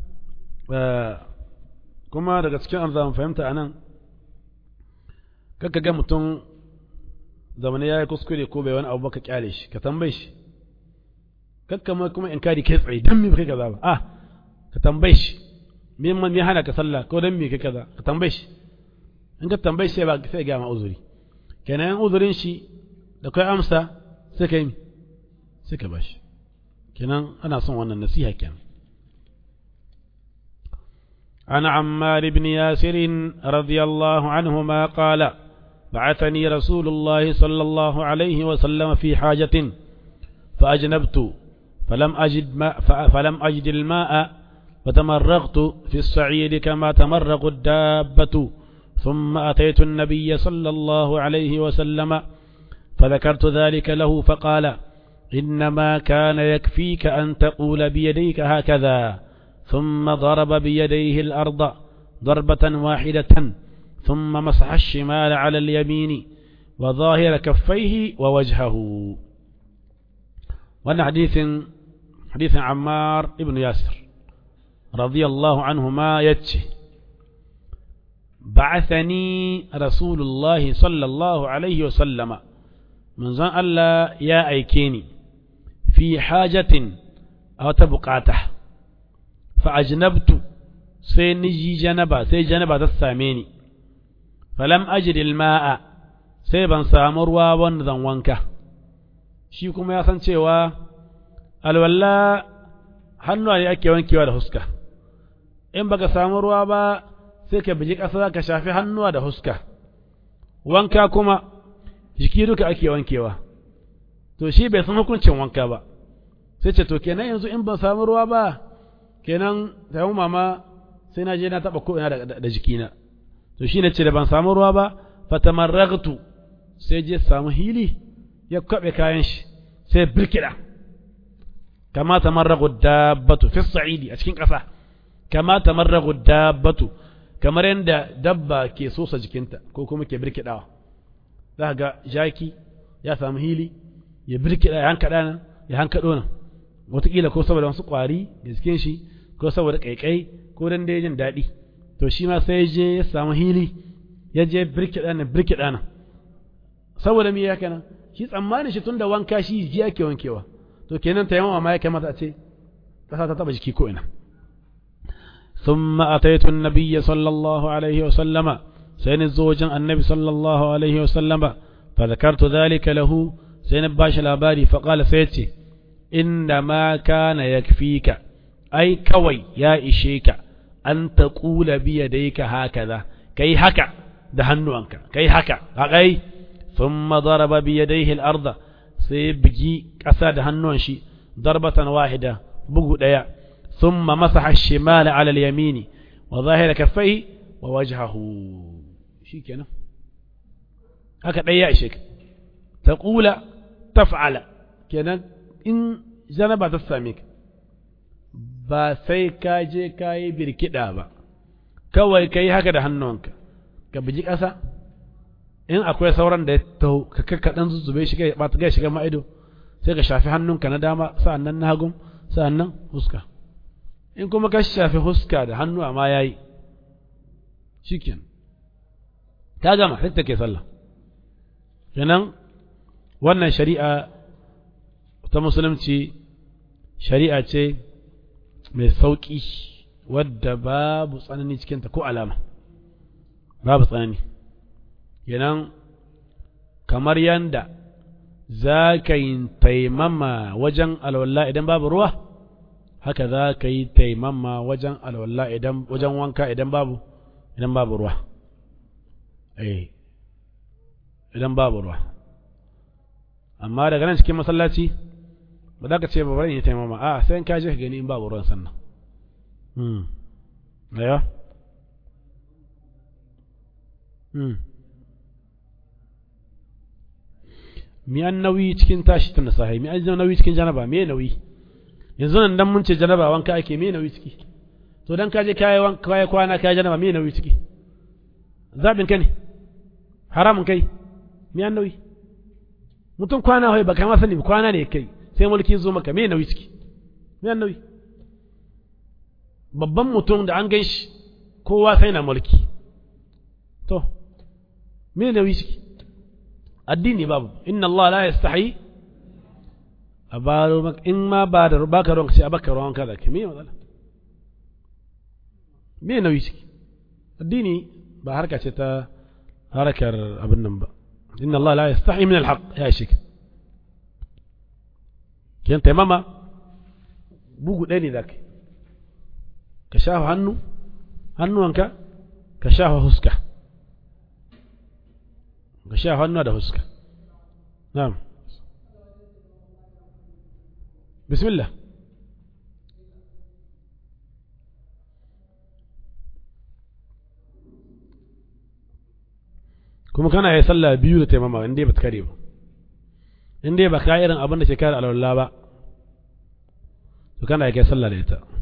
kuma daga cikin arzaman fahimta anan kakka ga mutum zamani ya yi kuskure ko bai wani abu baka kyale shi ka tambaye shi kakka ma kuma in kari kai tsaye dan me kai kaza ba ah ka tambaye shi me man me hana ka sallah ko dan me kai kaza ka tambaye shi in ka tambaye shi ba sai ga ma uzuri kenan uzurin shi da kai amsa sai kai sai ka bashi kenan ana son wannan nasiha kenan عن عمار بن ياسر رضي الله عنهما قال بعثني رسول الله صلى الله عليه وسلم في حاجة فأجنبت فلم أجد, ماء فلم أجد الماء فتمرغت في الصعيد كما تمرغ الدابة ثم أتيت النبي صلى الله عليه وسلم فذكرت ذلك له فقال إنما كان يكفيك أن تقول بيديك هكذا ثم ضرب بيديه الأرض ضربة واحدة ثم مسح الشمال على اليمين وظاهر كفيه ووجهه. وأن حديث حديث عمار ابن ياسر رضي الله عنهما يتشي بعثني رسول الله صلى الله عليه وسلم من زن الله يا أيكيني في حاجة أو تبقاته فأجنبت سينجي جنبا سي جنبا تساميني فلم أجد الماء سيبا سامر وابن ذن وانكا شيكم يا سنشيوا الولا hannuwa ne ake wankewa da huska in baka samu ruwa ba sai ka biji ƙasa ka shafi hannuwa da huska wanka kuma jiki duka ake wankewa to shi bai san hukuncin wanka ba sai ce to kenan yanzu in ban samu ruwa ba kenan tayi mama sai na je na taba ko ina da jikina to shine ce da ban samu ruwa ba fatamarragtu sai je samu hili ya kwabe kayan shi sai birkida kama tamarragu dabbatu fi sa'idi a cikin ƙasa kama tamarragu dabbatu kamar yadda dabba ke sosa jikinta ko kuma ke birkidawa za ga jaki ya samu hili ya birkida ya hankada nan ya hankado nan wataƙila ko saboda wasu ƙwari da jikin shi ko saboda ƙaiƙai ko dan dai jin daɗi to shi ma sai je ya samu hili ya je birkida nan birkida nan saboda me yake nan shi tsammanin shi tunda wanka shi ji ake wankewa to kenan tayammuma ma ya kamata a ce kasa ta taba jiki ko ina ثم أتيت النبي صلى الله عليه وسلم سين الزوجا النبي صلى الله عليه وسلم فذكرت ذلك له سين باش الأباري فقال سيتي إنما كان يكفيك أي كوي يا إشيك أن تقول بيديك هكذا كي هكا دهنوانك كي هكا هكي ثم ضرب بيديه الأرض سيبجي كساد هنوانشي ضربة واحدة بقو ديا ثم مسح الشمال على اليمين وظاهر كفيه ووجهه شي كنا هكذا يا شيك تقول تفعل كنا إن جنبا تساميك ba sai ka je ka yi birkiɗa ba kawai ka yi haka da hannunka ka biji ƙasa in akwai sauran da ya taho ka kakkaɗan zuzube shi kai ba ta gai shiga ma'ido sai ka shafi hannunka na dama sa'an nan na hagun sa'an nan huska in kuma ka shafi huska da hannu amma ya yi shi kenan ka gama sai ta ke sallah kenan wannan shari'a ta musulunci shari'a ce mai sauƙi wadda babu tsanani cikinta ko alama babu tsanani kenan kamar yanda za ka yi taimama wajen alwala idan babu ruwa haka za ka yi taimama wajen alwala idan wajen wanka idan babu idan babu ruwa eh idan babu ruwa amma daga nan cikin masallaci ba za ka ce ba bari yi taimama a sai ka je ka gani in babu ruwan sannan hmm ayo hmm mi an nauyi cikin tashi tun sahi mi an nauyi cikin janaba me nauyi yanzu nan dan mun ce janaba wanka ake me nauyi ciki to dan ka je kai wanka kai kwana kai janaba me nauyi ciki zabin ka ne haramun kai mi an nauyi mutum kwana hoye baka ma sani kwana ne kai sai mulki zo maka me nauyi ciki me an nauyi babban mutum da an ganshi kowa sai na mulki to me nauyi ciki addini babu inna Allah la yastahi abaru mak in ma ba da baka ron sai abaka ron kaza ke me matsala me nauyi ciki addini ba harka ce ta harakar abin nan ba inna Allah la yastahi min alhaq ya shik kiyan taimama bugu ɗaya ne zaka ka shafa hannu hannuwanka ka shafa huska ka shafa hannuwa da huska na'am bismillah kuma kana yi sallah biyu da taimama inda ba ta kare ba inda ba ka irin abin da ke kare alwala ba to kana yi kai sallah da ita